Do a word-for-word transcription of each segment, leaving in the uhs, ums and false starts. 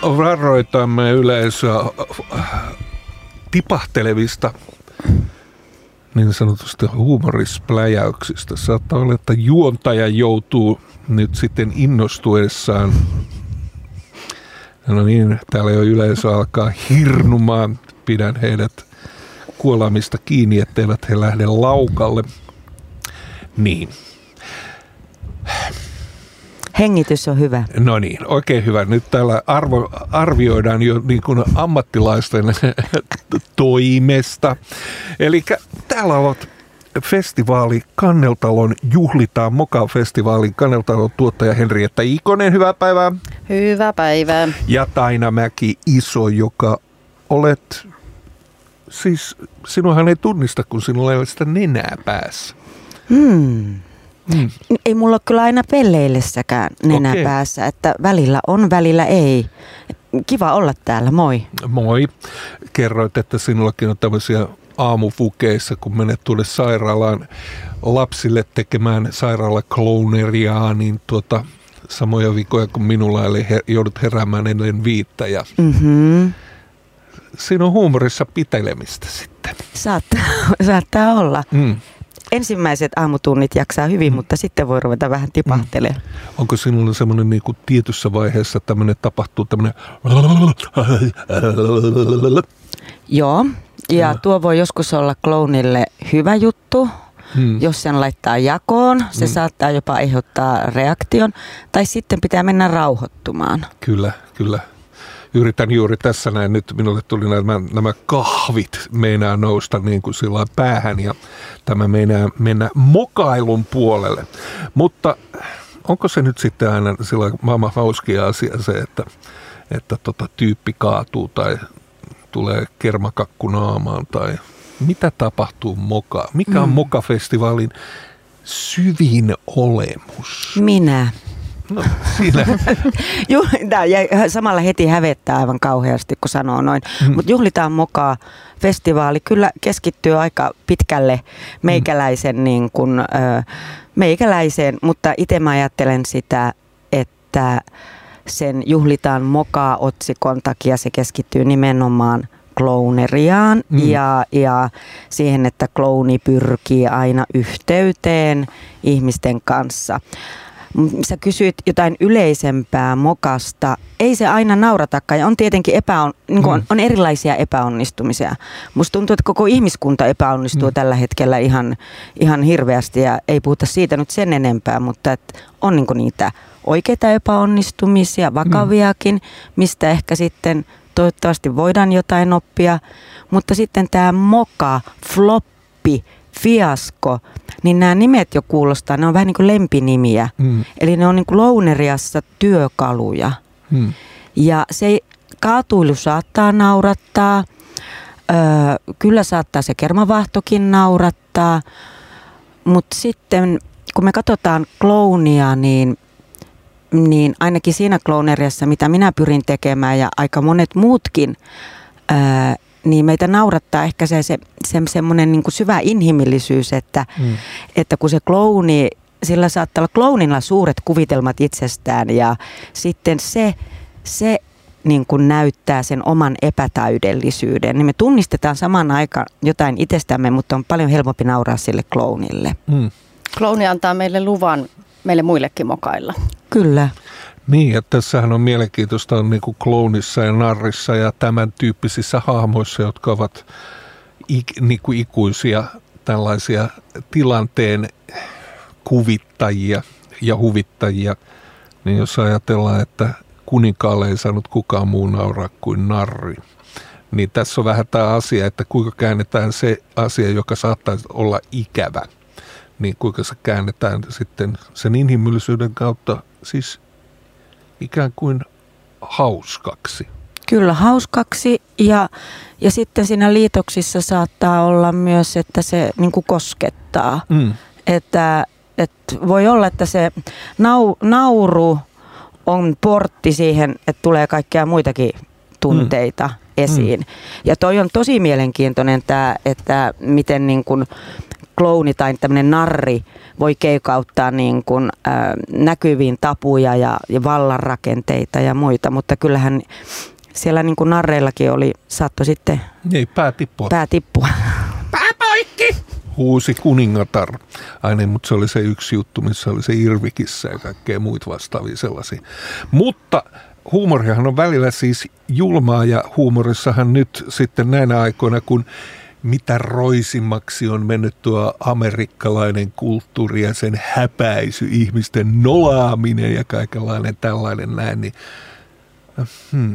varoitamme yleisöä tipahtelevista niin sanotusti huumorispläjäyksistä. Saattaa olla, että juontaja joutuu nyt sitten innostuessaan. No niin, täällä jo yleisö alkaa hirnumaan. Pidän heidät kuolamista kiinni, etteivät he lähde laukalle. Niin. Hengitys on hyvä. No niin, oikein hyvä. Nyt täällä arvo, arvioidaan jo niin kuin ammattilaisten toimesta. Eli täällä ovat festivaali Kanneltalon Juhlitaan Moka-festivaalin Kanneltalon tuottaja Henrietta Ikonen. Hyvää päivää. Hyvää päivää. Ja Taina Mäki-Iso, joka olet, siis sinuahan ei tunnista, kun sinulla ei ole sitä nenää päässä. Hmm. Hmm. Ei mulla ole kyllä aina pelleillessäkään nenä okay. päässä, että välillä on, välillä ei. Kiva olla täällä, moi. Moi. Kerroit, että sinullakin on tämmöisiä aamufukeissa, kun menet tuonne sairaalaan lapsille tekemään sairaalakloneriaa, niin tuota, samoja vikoja kuin minulla, eli he, joudut heräämään ennen viittä. Ja mm-hmm. siinä on huumorissa pitelemistä sitten. Saattaa, saattaa olla. Mm. Ensimmäiset aamutunnit jaksaa hyvin, mm. mutta sitten voi ruveta vähän tipahtelemaan. Mm. Onko sinulla semmoinen niin kuin tietyssä vaiheessa tämmöinen tapahtuu tämmöinen? Joo, ja mm. tuo voi joskus olla klounille hyvä juttu. Hmm. Jos sen laittaa jakoon, se hmm. saattaa jopa aiheuttaa reaktion, tai sitten pitää mennä rauhoittumaan. Kyllä, kyllä. Yritän juuri tässä näin, nyt minulle tuli nämä, nämä kahvit meinaa nousta niin kuin sillä päähän, ja tämä meinaa mennä mokailun puolelle. Mutta onko se nyt sitten aina sillä maailman hauskia asia se, että, että tota, tyyppi kaatuu tai tulee kermakakku naamaan tai mitä tapahtuu moka? Mikä on mm. Moka-festivaalin syvin olemus? Minä. No, siinä. Ja samalla heti hävettää aivan kauheasti, kun sanoo noin. Mm. Mutta Juhlitaan Moka-festivaali kyllä keskittyy aika pitkälle meikäläisen, mm. niin kun, ö, meikäläiseen, mutta itse mä ajattelen sitä, että sen Juhlitaan Moka-otsikon takia se keskittyy nimenomaan klouneriaan mm. ja, ja siihen, että klouni pyrkii aina yhteyteen ihmisten kanssa. Sä kysyit jotain yleisempää mokasta. Ei se aina nauratakaan ja on tietenkin epäon, niin kuin mm. on, on erilaisia epäonnistumisia. Musta tuntuu, että koko ihmiskunta epäonnistuu mm. tällä hetkellä ihan, ihan hirveästi ja ei puhuta siitä nyt sen enempää, mutta et on niin kuin niitä oikeita epäonnistumisia, vakaviakin, mm. mistä ehkä sitten toivottavasti voidaan jotain oppia, mutta sitten tämä moka, floppi, fiasko, niin nämä nimet jo kuulostaa, ne on vähän niin kuin lempinimiä. Mm. Eli ne on niin kuin louneriassa työkaluja. Mm. Ja se kaatuilu saattaa naurattaa, öö, kyllä saattaa se kermavahtokin naurattaa, mutta sitten kun me katsotaan clownia, niin niin ainakin siinä klooneriassa, mitä minä pyrin tekemään ja aika monet muutkin, ää, niin meitä naurattaa ehkä se, se, se semmoinen niin kuin syvä inhimillisyys, että, mm. että kun se klooni, sillä saattaa olla kloonilla suuret kuvitelmat itsestään ja sitten se, se niin kuin näyttää sen oman epätäydellisyyden. Niin me tunnistetaan samaan aikaan jotain itsestämme, mutta on paljon helpompi nauraa sille kloonille. Mm. Klooni antaa meille luvan meille muillekin mokailla. Kyllä. Niin, ja tässähän on mielenkiintoista on niin kuin klounissa ja narrissa ja tämän tyyppisissä hahmoissa, jotka ovat ik, niin kuin ikuisia tällaisia tilanteen kuvittajia ja huvittajia. Niin jos ajatellaan, että kuninkaalle ei saanut kukaan muu nauraa kuin narri, niin tässä on vähän tämä asia, että kuinka käännetään se asia, joka saattaisi olla ikävä. Niin kuinka se käännetään sitten sen inhimillisyyden kautta siis ikään kuin hauskaksi. Kyllä hauskaksi ja, ja sitten siinä liitoksissa saattaa olla myös, että se niin kuin koskettaa. Mm. Että, että voi olla, että se nau, nauru on portti siihen, että tulee kaikkea muitakin tunteita. Mm. esiin. Mm. Ja toi on tosi mielenkiintoinen tämä, että miten niin kuin klouni tai tämmöinen narri voi keikauttaa niin kuin, äh, näkyviin tapuja ja, ja vallanrakenteita ja muita, mutta kyllähän siellä niin kuin narreillakin oli, saattoi sitten Ei, pää tippua. Pää tippua. Pää poikki! Huusi kuningatar. Aina, mutta se oli se yksi juttu, missä oli se irvikissä ja kaikkea muita vastaavia sellaisia. Mutta huumorihan on välillä siis julmaa ja huumorissahan nyt sitten näinä aikoina, kun mitä roisimmaksi on mennyt tuo amerikkalainen kulttuuri ja sen häpäisy, ihmisten nolaaminen ja kaikenlainen tällainen näin, niin hmm,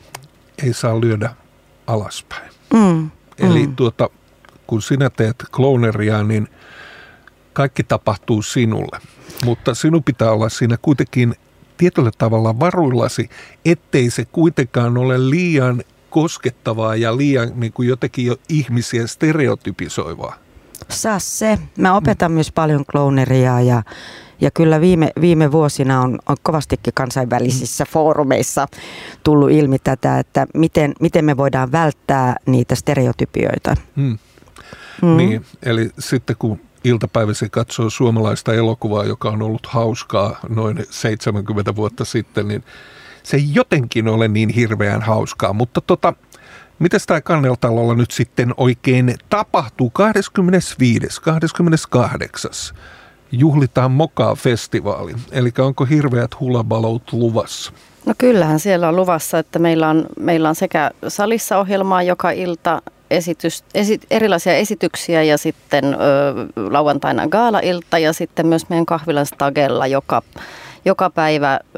ei saa lyödä alaspäin. Mm, Eli mm. tuota, kun sinä teet klooneria, niin kaikki tapahtuu sinulle, mutta sinun pitää olla siinä kuitenkin tietyllä tavalla varuillasi, ettei se kuitenkaan ole liian koskettavaa ja liian niin kuin jotenkin jo ihmisiä stereotypisoivaa. Saa se. Mä opetan mm. myös paljon klooneria ja, ja kyllä viime, viime vuosina on, on kovastikin kansainvälisissä mm. foorumeissa tullut ilmi tätä, että miten, miten me voidaan välttää niitä stereotypioita. Mm. Mm. Niin, eli sitten kun iltapäivässä katsoo suomalaista elokuvaa, joka on ollut hauskaa noin seitsemänkymmentä vuotta sitten, niin se ei jotenkin ole niin hirveän hauskaa, mutta tota, mitäs tämä Kanneltalolla nyt sitten oikein tapahtuu? kahdeskymmenesviides kahdeskymmeneskahdeksas juhlitaan Mokaa-festivaali, eli onko hirveät hulabalot luvassa? No kyllähän siellä on luvassa, että meillä on, meillä on sekä salissa ohjelmaa joka ilta, esitys, esi, erilaisia esityksiä ja sitten ö, lauantaina gaala-ilta ja sitten myös meidän kahvilan Stagella joka Joka päivä ö,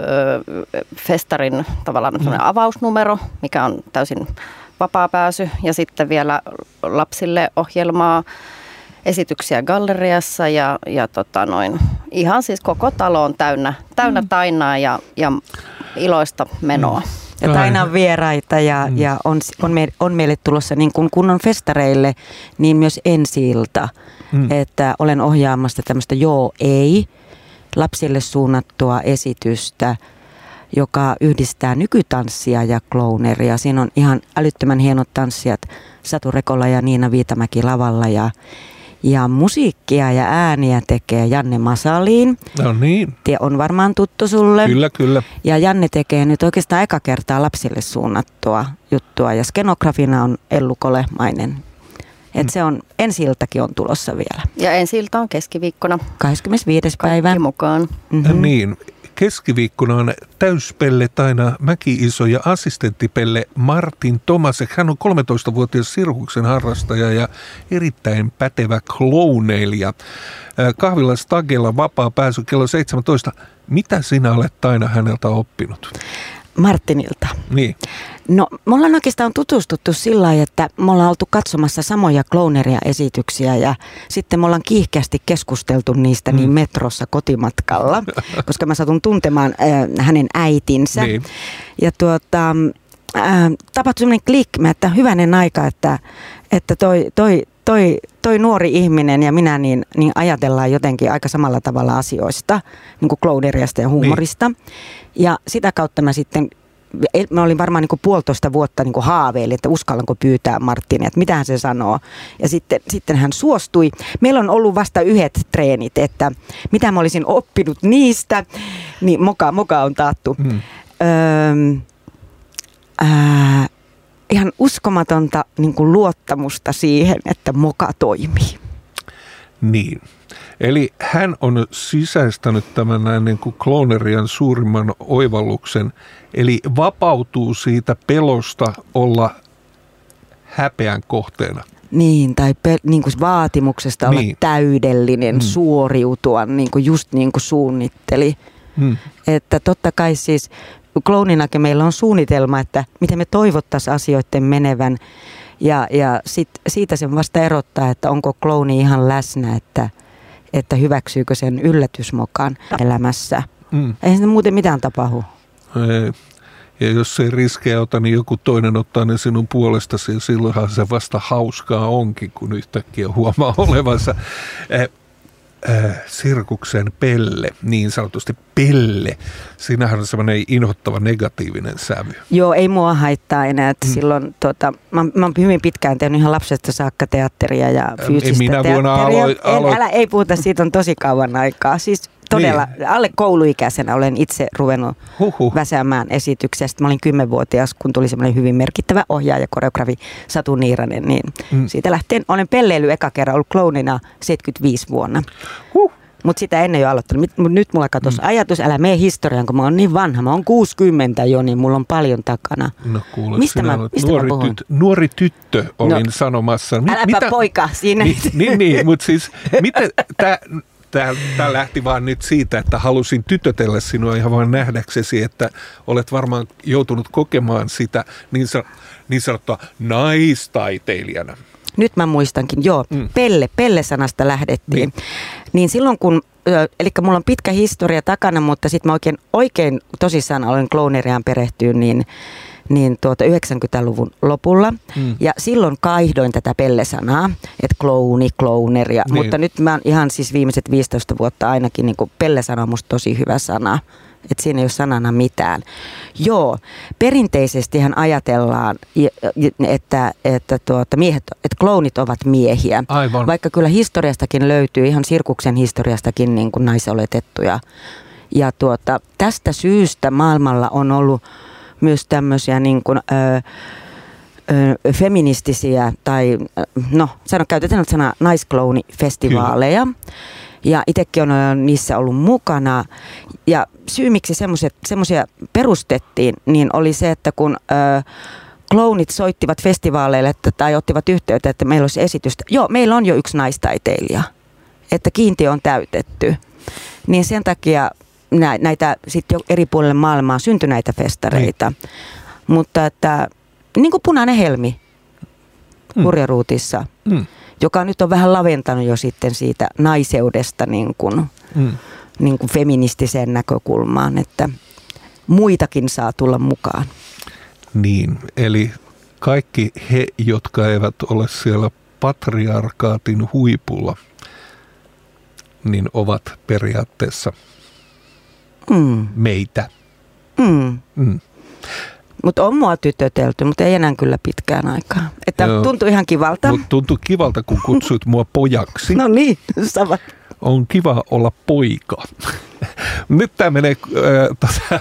festarin tavallaan mm. avausnumero, mikä on täysin vapaa pääsy. Ja sitten vielä lapsille ohjelmaa, esityksiä galleriassa ja, ja tota noin, ihan siis koko talo on täynnä, täynnä mm. tainaa ja, ja iloista menoa. Mm. Ja taina on vieraita ja, mm. ja on, on, me, on meille tulossa niin kuin kunnon festareille, niin myös ensi-ilta. Mm. Että olen ohjaamassa tämmöistä joo ei lapsille suunnattua esitystä, joka yhdistää nykytanssia ja klooneria. Siinä on ihan älyttömän hienot tanssijat Satu Rekola ja Niina Viitamäki lavalla ja, ja musiikkia ja ääniä tekee Janne Masaliin. No niin. Tie on varmaan tuttu sulle. Kyllä, kyllä. Ja Janne tekee nyt oikeastaan eka kertaa lapsille suunnattua juttua ja skenografina on Ellu Kolehmainen. Et se on, ensi-iltakin on tulossa vielä. Ja ensi-ilta on keskiviikkona. kahdeskymmenesviides päivä. Kaikki mukaan. Mm-hmm. Niin, keskiviikkona on täyspelle Taina Mäki-iso ja assistenttipelle Martin Tomasek. Hän on kolmetoistavuotias sirkuksen harrastaja ja erittäin pätevä klooneilija. Kahvilla Stagella vapaa pääsy kello seitsemäntoista. Mitä sinä olet Taina häneltä oppinut? Martinilta. Niin. No, me ollaan oikeastaan tutustuttu sillä lailla, että me ollaan oltu katsomassa samoja klooneria-esityksiä ja sitten me ollaan kiihkeästi keskusteltu niistä mm. niin metrossa kotimatkalla, koska mä satun tuntemaan äh, hänen äitinsä. Niin. Ja tuota, äh, tapahtui semmoinen klikki, että hyvänen aika, että, että toi, toi, toi, toi nuori ihminen ja minä niin, niin ajatellaan jotenkin aika samalla tavalla asioista, niin kuin klooneriasta ja huumorista. Niin. Ja sitä kautta mä sitten, mä olin varmaan niin kuin puolitoista vuotta niin kuin haaveilin, että uskallanko pyytää Martinia, että mitä hän se sanoo. Ja sitten, sitten hän suostui. Meillä on ollut vasta yhdet treenit, että mitä mä olisin oppinut niistä, niin moka, moka on taattu. Mm. Öö, ää, ihan uskomatonta niin kuin luottamusta siihen, että moka toimii. Niin. Eli hän on sisäistänyt tämän näin niin kuin kloonerian suurimman oivalluksen, eli vapautuu siitä pelosta olla häpeän kohteena. Niin, tai pe- niin kuin vaatimuksesta niin. olla täydellinen, mm. suoriutua, niin kuin just niin kuin suunnitteli. Mm. Että totta kai siis klooninakin meillä on suunnitelma, että miten me toivottaisiin asioiden menevän. Ja, ja sit, siitä sen vasta erottaa, että onko klooni ihan läsnä, että, että hyväksyykö sen yllätysmokan elämässä. Mm. Ei sitä muuten mitään tapahdu. Ei. Ja jos se riskejä ota, niin joku toinen ottaa ne sinun puolestasi ja silloinhan se vasta hauskaa onkin, kun yhtäkkiä huomaa olevansa. äh, sirkuksen Pelle, niin sanotusti Pelle. Siinähän on semmoinen inhottava negatiivinen sävy. Joo, ei mua haittaa enää. Että mm. silloin, tota, mä, mä oon hyvin pitkään tehnyt ihan lapsesta saakka teatteria ja fyysistä minä teatteria. Aloit, aloit... En, älä, ei puhuta, siitä on tosi kauan aikaa. Siis todella, niin. Alle kouluikäisenä olen itse ruvennut Huhhuh. väsäämään esityksestä. Mä olin kymmenvuotias, kun tuli semmoinen hyvin merkittävä ohjaaja, koreografi Satu Niiranen. Niin mm. siitä lähtien olen pelleily eka kerran ollut klounina seitsemänkymmentäviisi vuonna. Huh. Mutta sitä ennen jo aloittanut. Mutta nyt mulla katosi mm. ajatus, älä mene historiaan, kun mä oon niin vanha. Mä oon kuusikymmentä jo, niin mulla on paljon takana. No kuule, mistä mä, mistä nuori, mä puhun? tyt, nuori tyttö olin no, sanomassa. Mi- äläpä mitä? Poika siinä. Niin, niin, niin mutta siis miten tää... Tämä lähti vaan nyt siitä, että halusin tytötellä sinua ihan vaan nähdäksesi, että olet varmaan joutunut kokemaan sitä niin, san- niin sanottua naistaiteilijana. Nyt mä muistankin, joo. Mm. Pelle, Pelle-sanasta lähdettiin. Niin, niin silloin kun, eli mulla on pitkä historia takana, mutta sitten mä oikein, oikein tosissaan olen klouneriaan perehtyä, niin niin tuota yhdeksänkymmentäluvun lopulla. Mm. Ja silloin kaihdoin tätä Pelle-sanaa, että klouni, klooneria. Niin. Mutta nyt mä oon ihan siis viimeiset viisitoista vuotta ainakin, niin kuin Pelle-sana on musta tosi hyvä sana. Että siinä ei ole sanana mitään. Joo, perinteisestihän ajatellaan, että, että, tuota, miehet, että klounit ovat miehiä. Aivan. Vaikka kyllä historiastakin löytyy, ihan sirkuksen historiastakin niin kuin naisoletettuja. Ja tuota, tästä syystä maailmalla on ollut myös tämmöisiä niin kuin, ö, ö, feministisiä tai no sano, käytetään sanaa naisklounifestivaaleja. Ja itsekin on niissä ollut mukana. Ja syy miksi semmoisia perustettiin, niin oli se, että kun ö, klounit soittivat festivaaleille että, tai ottivat yhteyttä, että meillä olisi esitystä. Joo, meillä on jo yksi naistaiteilija, että kiintiö on täytetty. Niin sen takia näitä sitten jo eri puolille maailmaa syntyi näitä festareita. Niin. Mutta että niin kuin Punainen helmi mm. Hurjaruutissa, mm. joka nyt on vähän laventanut jo sitten siitä naiseudesta niin kuin, mm. niin kuin feministiseen näkökulmaan, että muitakin saa tulla mukaan. Niin, eli kaikki he, jotka eivät ole siellä patriarkaatin huipulla, niin ovat periaatteessa Mm. meitä. Mm. Mm. Mutta on mua tytötelty, mutta ei enää kyllä pitkään aikaa. Että Joo, tuntui ihan kivalta. Mutta tuntui kivalta, kun kutsuit mua pojaksi. No niin, sama. On kiva olla poika. Nyt tämä menee äh,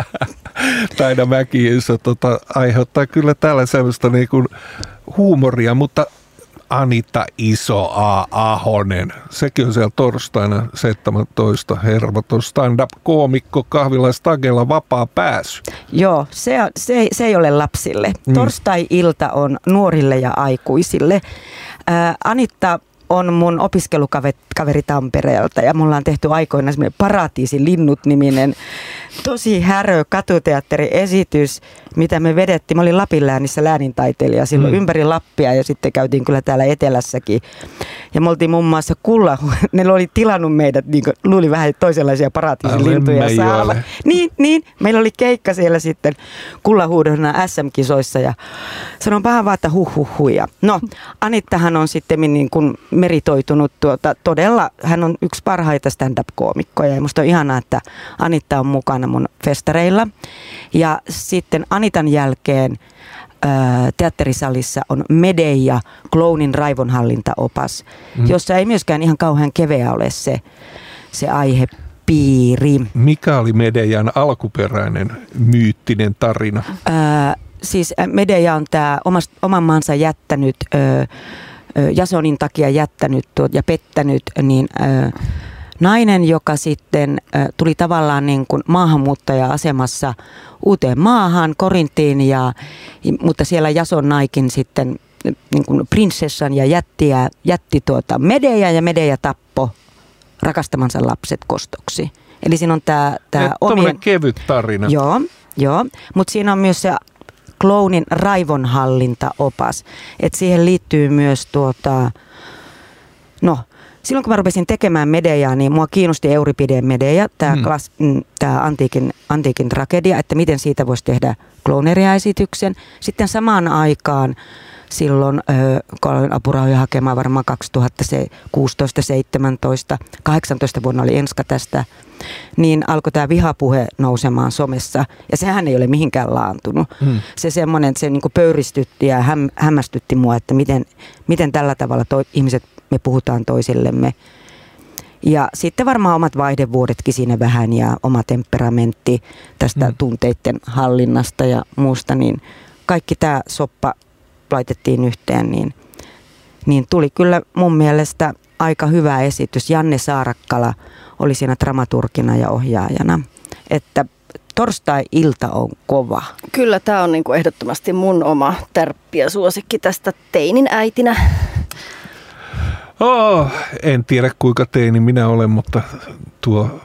Taina Mäki-Iso tota, aiheuttaa kyllä täällä semmoista niinku huumoria, mutta Anita Iso A. Ahonen. Sekin on siellä torstaina seitsemäntoista hermoton stand-up-koomikko kahvilla Stagella vapaa pääsy. Joo, se, se, se ei ole lapsille. Mm. Torstai-ilta on nuorille ja aikuisille. Ää, Anitta on mun opiskelukaveri Tampereelta ja mulla on tehty aikoinaan semmoinen Paratiisi linnut-niminen tosi härö katuteatteriesitys, mitä me vedettiin. Mä olin Lapin läänissä läänintaiteilija silloin mm. ympäri Lappia ja sitten käytiin kyllä täällä etelässäkin. Ja me oltiin muun muassa Kulla, ne oli tilannut meidät, niin kuin, luuli vähän toisenlaisia Paratiisin lintuja saava. Niin, niin, meillä oli keikka siellä sitten Kullahuudona S M-kisoissa ja sanon pahan vaan, että huh huh hui. No, Anittahan on sitten niin kuin meritoitunut tuota, todella, hän on yksi parhaita stand-up-koomikkoja ja musta on ihanaa, että Anitta on mukana mun festareilla. Ja sitten Anitan jälkeen ää, teatterisalissa on Medea, Clownin raivonhallintaopas, mm. jossa ei myöskään ihan kauhean keveä ole se, se aihepiiri. Mikä oli Medean alkuperäinen myyttinen tarina? Ää, siis Medea on tämä oman maansa jättänyt, ää, Jasonin takia jättänyt ja pettänyt, niin ää, nainen, joka sitten ä, tuli tavallaan niin kuin maahanmuuttaja-asemassa uuteen maahan, Korintiin, ja, mutta siellä Jason naikin sitten niin kuin prinsessan ja jättiä, jätti tuota Medea ja Medea tappo rakastamansa lapset kostoksi. Eli siinä on tämä omien... kevyt tarina. Joo, joo, mutta siinä on myös se Clownin raivonhallintaopas, että siihen liittyy myös tuota, no, silloin kun mä rupesin tekemään Medeaa, niin mua kiinnosti Euripideen Medea, tämä hmm. antiikin, antiikin tragedia, että miten siitä voisi tehdä klooneria-esityksen. Sitten samaan aikaan silloin, kun olin apurahoja hakemaan varmaan kaksituhattakuusitoista seitsemäntoista, kahdeksantoista vuonna oli enska tästä, niin alkoi tämä vihapuhe nousemaan somessa, ja sehän ei ole mihinkään laantunut. Hmm. Se semmoinen, se niin kuin pöyristytti ja häm, hämmästytti mua, että miten, miten tällä tavalla toi, ihmiset, me puhutaan toisillemme. Ja sitten varmaan omat vaihdevuodetkin siinä vähän ja oma temperamentti tästä hmm. tunteiden hallinnasta ja muusta, niin kaikki tämä soppa laitettiin yhteen, niin, niin tuli kyllä mun mielestä aika hyvä esitys. Janne Saarakkala oli siinä dramaturgina ja ohjaajana, että torstai-ilta on kova. Kyllä, tämä on niinku ehdottomasti mun oma tärppi ja suosikki tästä teinin äitinä. Oh, en tiedä kuinka teini minä olen, mutta tuo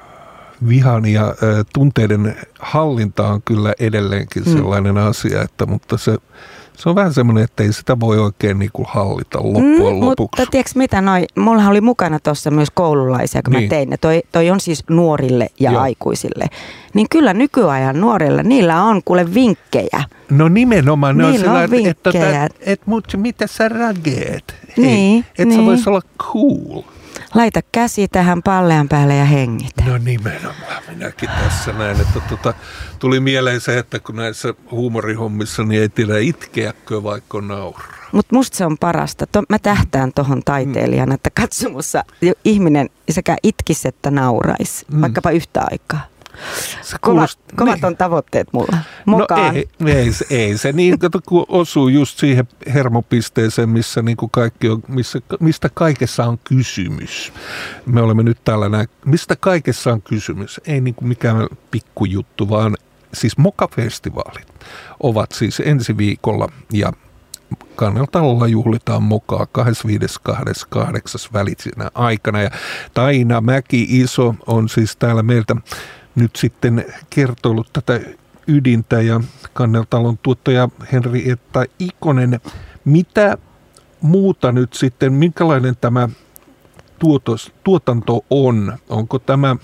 vihan ja ä, tunteiden hallinta on kyllä edelleenkin sellainen mm. asia, että, mutta se, se on vähän semmoinen, että ei sitä voi oikein niin kuin hallita loppujen mm, lopuksi. Mutta tiedätkö mitä, noi, mulla oli mukana tuossa myös koululaisia, kun niin. mä tein, toi, toi on siis nuorille ja Joo. aikuisille. Niin kyllä nykyajan nuorilla, niillä on kuule vinkkejä. No nimenomaan, ne niillä on sellainen, että, että, että et, mutta mitä sä rageet? Niin, et niin. sä vois olla cool. Laita käsi tähän pallean päälle ja hengitä. No nimenomaan, minäkin tässä näin, että tota, tuli mieleen se, että kun näissä huumorihommissa niin ei tiedä itkeäkö vaikka nauraa. Mutta musta se on parasta. To, mä tähtään tohon taiteilijana, että katsomussa ihminen sekä itkisi että nauraisi, mm. vaikkapa yhtä aikaa. Kovat, kovat niin. on tavoitteet mulla. Mokaan. No ei, ei, ei se niin, kun osuu just siihen hermopisteeseen, missä niin kuin kaikki on, missä, mistä kaikessa on kysymys. Me olemme nyt täällä näin, mistä kaikessa on kysymys. Ei niin kuin mikään pikkujuttu, vaan siis Moka-festivaalit ovat siis ensi viikolla ja Kanneltalolla juhlitaan Mokaa kahdeskymmenesviides kahdeksas välisenä aikana. Ja Taina Mäki-Iso on siis täällä meiltä nyt sitten kertoillut tätä ydintä ja Kanneltalon tuottaja Henrietta Ikonen. Mitä muuta nyt sitten, minkälainen tämä tuotos, tuotanto on? Onko tämä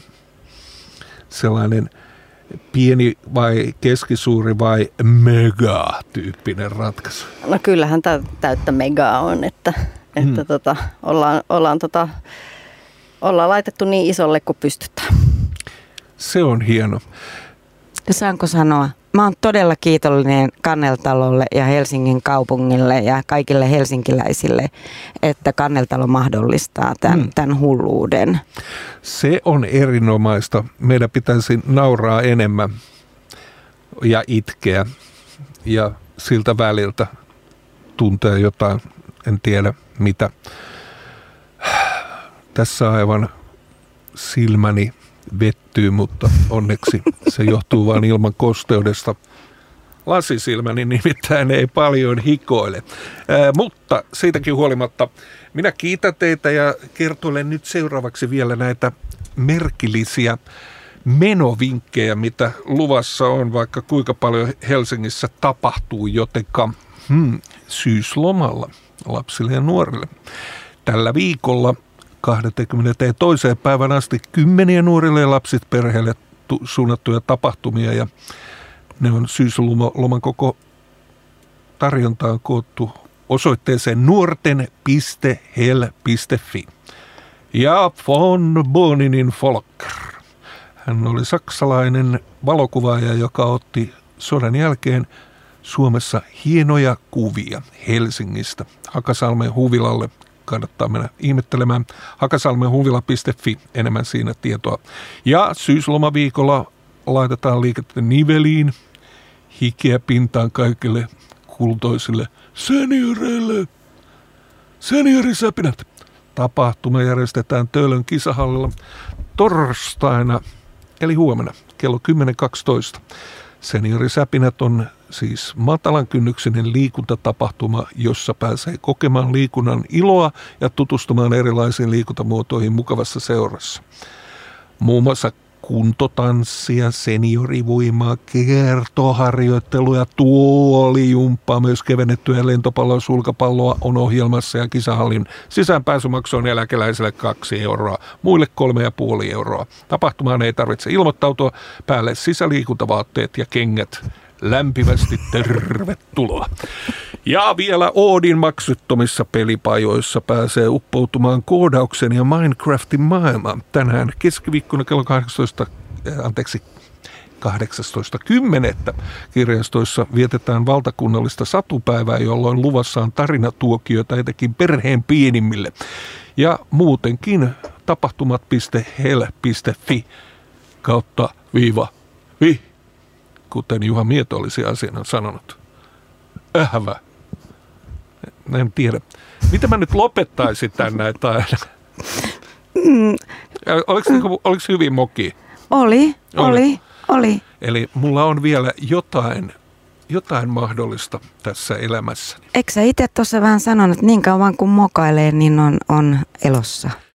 sellainen pieni vai keskisuuri vai mega-tyyppinen ratkaisu? No kyllähän tämä täyttä megaa on, että, että hmm. tota, ollaan, ollaan, tota, ollaan laitettu niin isolle kuin pystytään. Se on hieno. Ja saanko sanoa? Mä oon todella kiitollinen Kanneltalolle ja Helsingin kaupungille ja kaikille helsinkiläisille, että Kanneltalo mahdollistaa tämän, hmm. tämän hulluuden. Se on erinomaista. Meidän pitäisi nauraa enemmän ja itkeä ja siltä väliltä tuntea jotain, en tiedä mitä. Tässä aivan silmäni vettyy, mutta onneksi se johtuu vain ilman kosteudesta. Lasisilmäni nimittäin ei paljon hikoile. Ää, mutta siitäkin huolimatta minä kiitän teitä ja kertoilen nyt seuraavaksi vielä näitä merkillisiä menovinkkejä, mitä luvassa on, vaikka kuinka paljon Helsingissä tapahtuu, jotenka hmm, syyslomalla lapsille ja nuorille. Tällä viikolla kahdeskymmenestoinen päivän asti kymmeniä nuorille ja lapsit perheille tu- suunnattuja tapahtumia ja ne on syysloman koko tarjontaan koottu osoitteeseen nuorten piste hel piste fi. Ja von Boninin Volker. Hän oli saksalainen valokuvaaja, joka otti sodan jälkeen Suomessa hienoja kuvia Helsingistä Hakasalmen huvilalle. Kannattaa mennä ihmettelemään. hakasalmen huvila piste fi, enemmän siinä tietoa. Ja syyslomaviikolla laitetaan liikettä niveliin, hikeä pintaan kaikille kultoisille senioreille. Seniorisäpinät. Tapahtuma järjestetään Töölön kisahallilla torstaina, eli huomenna, kello kymmenen kaksitoista. Seniorisäpinät on siis matalan kynnyksinen liikuntatapahtuma, jossa pääsee kokemaan liikunnan iloa ja tutustumaan erilaisiin liikuntamuotoihin mukavassa seurassa. Muun muassa kuntotanssia, seniorivoimaa, kiertoharjoitteluja, tuolijumppaa, myös kevennettyä lentopalloa, sulkapalloa on ohjelmassa ja kisahallin sisäänpääsymaksu on eläkeläisille kaksi euroa, muille kolme ja puoli euroa. Tapahtumaan ei tarvitse ilmoittautua, päälle sisäliikuntavaatteet ja kengät. Lämpimästi tervetuloa. Ja vielä Oodin maksuttomissa pelipajoissa pääsee uppoutumaan koodauksen ja Minecraftin maailmaan. Tänään keskiviikkona kello kahdeksantoista, anteeksi, kahdeksastoista kymmenettä kirjastoissa vietetään valtakunnallista satupäivää, jolloin luvassa on tarinatuokioita etenkin perheen pienimmille. Ja muutenkin tapahtumat piste hel piste fi kautta viiva vi, kuten Juha Mieto olisi asiana sanonut. Ähvä. En tiedä. Mitä mä nyt lopettaisin tän näitä aina? Mm. Oliko, oliko hyvin moki? Oli, oli, oli, oli. Eli mulla on vielä jotain, jotain mahdollista tässä elämässäni. Eikö sä itse tuossa vähän sanonut, että niin kauan kun mokailee, niin on, on elossa?